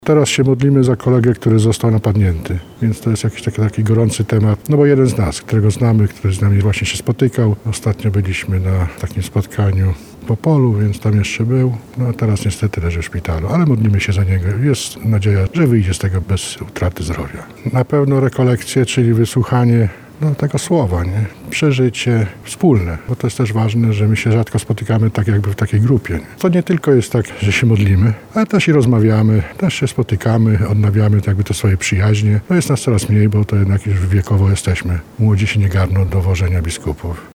Teraz się modlimy za kolegę, który został napadnięty, więc to jest jakiś taki gorący temat. No bo jeden z nas, którego znamy, który z nami właśnie się spotykał. Ostatnio byliśmy na takim spotkaniu w Opolu, więc tam jeszcze był. No a teraz niestety leży w szpitalu, ale modlimy się za niego. Jest nadzieja, że wyjdzie z tego bez utraty zdrowia. Na pewno rekolekcje, czyli wysłuchanie tego słowa, nie? Przeżycie wspólne, bo to jest też ważne, że my się rzadko spotykamy tak jakby w takiej grupie. Nie? To nie tylko jest tak, że się modlimy, ale też i rozmawiamy, też się spotykamy, odnawiamy jakby te swoje przyjaźnie. No jest nas coraz mniej, bo to jednak już wiekowo jesteśmy. Młodzi się nie garną do wożenia biskupów.